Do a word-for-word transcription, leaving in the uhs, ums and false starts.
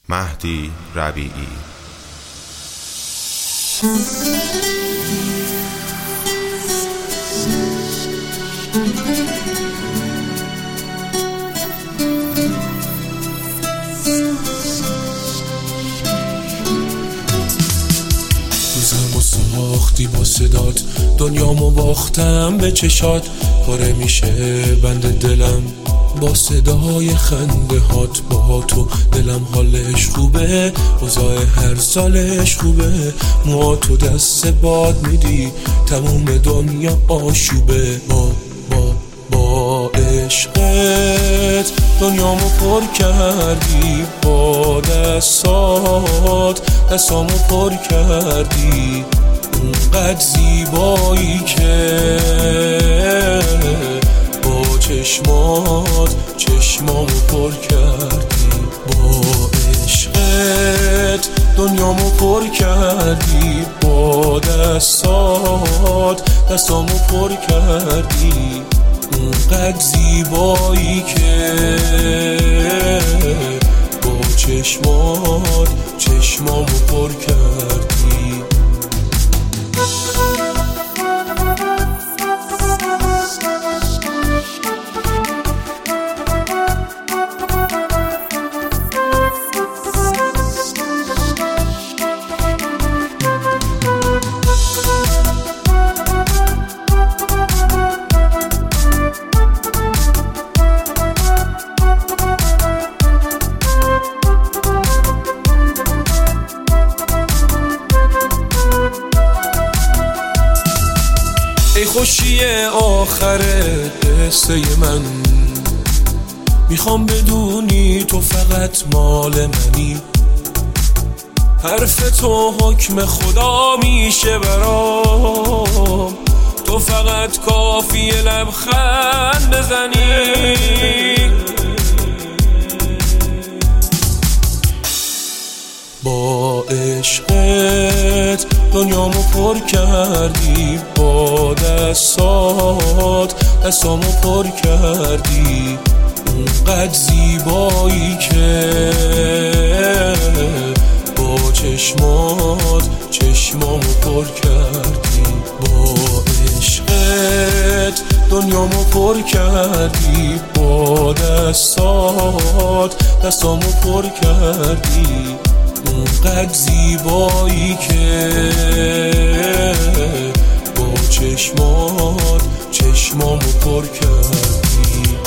مهدی ربیعی. روزمو ساختی با صدات، دنیامو باختم به چشات، پاره میشه بند دلم با صدای خنده هات. با تو دلم حالش خوبه، اوضاع هر سالش خوبه، موهاتو دست باد میدی، تموم دنیا آشوبه. با با با عشقت دنیامو پر کردی، با دستات دستامو پر کردی، اونقدر زیبایی که با چشمات چشمامو پر کردی. با عشقت دنیامو پر کردی، با دستات دستامو پر کردی، اونقدر زیبایی که با چشمات چشمامو پر کردی. ای خوشی آخر قصه من، میخوام بدونی تو فقط مال منی، حرف تو حکم خدا میشه برام، تو فقط کافیه لبخند بزنی. با عشقت دنیامو پر کردی، با دستات دستامو پر کردی، اونقدر زیبایی که با چشمات چشمامو پر کردی. با عشقت دنیامو پر کردی، با دستات دستامو پر کردی، اونقدر زیبایی که با چشمات چشمامو پر کردی.